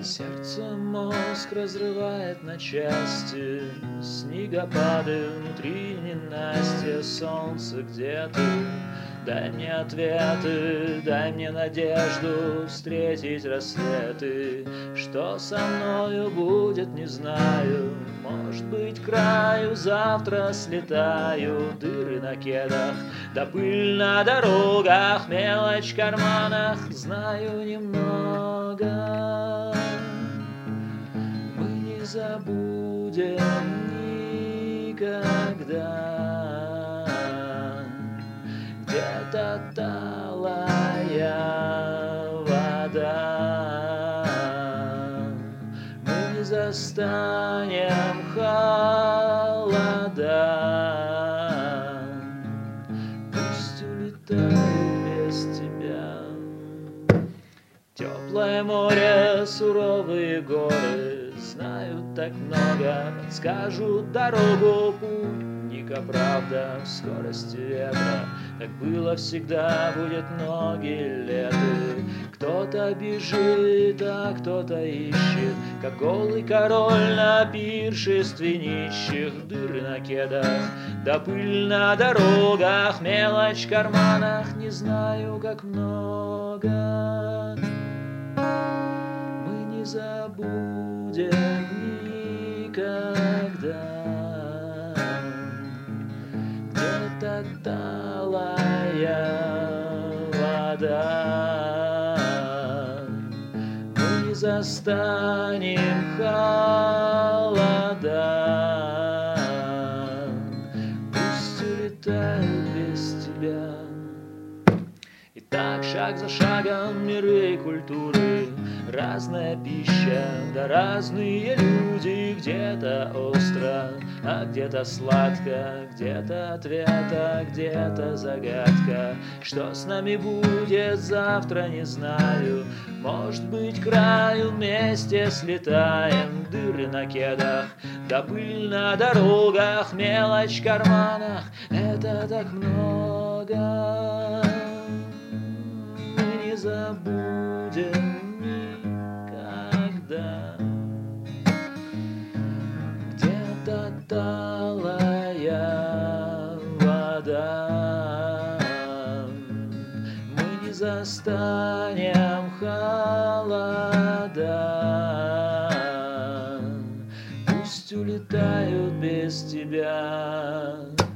Сердце мозг разрывает на части, снегопады внутри ненастья, солнце, где ты? Дай мне ответы, дай мне надежду встретить рассветы. Что со мною будет, не знаю. Может быть, к краю завтра слетаю. Дыры на кедах, да пыль на дорогах, мелочь в карманах, знаю немного. Мы не забудем никогда. Где-то талая вода, мы не застанем холода, пусть улетают без тебя. Теплое море, суровые горы знают так много, подскажут дорогу путника, правда, в скорости ветра. Так было всегда, будет многие лета. Кто-то бежит, а кто-то ищет, как голый король на пиршестве нищих. Дыры на кедах, да пыль на дорогах, мелочь в карманах, не знаю, как много. Мы не забудем никогда. Где-то талая вода, мы не застанем холода, пусть улетают без тебя. И так шаг за шагом миры и культуры, разная пища, да разные люди. Где-то остро, а где-то сладко, где-то ответ, а где-то загадка. Что с нами будет завтра, не знаю. Может быть, к краю вместе слетаем. Дыры на кедах, да пыль на дорогах, мелочь в карманах, это так много. Мы не забудем никогда. Где-то талая вода, мы не застанем холода, пусть улетают без тебя.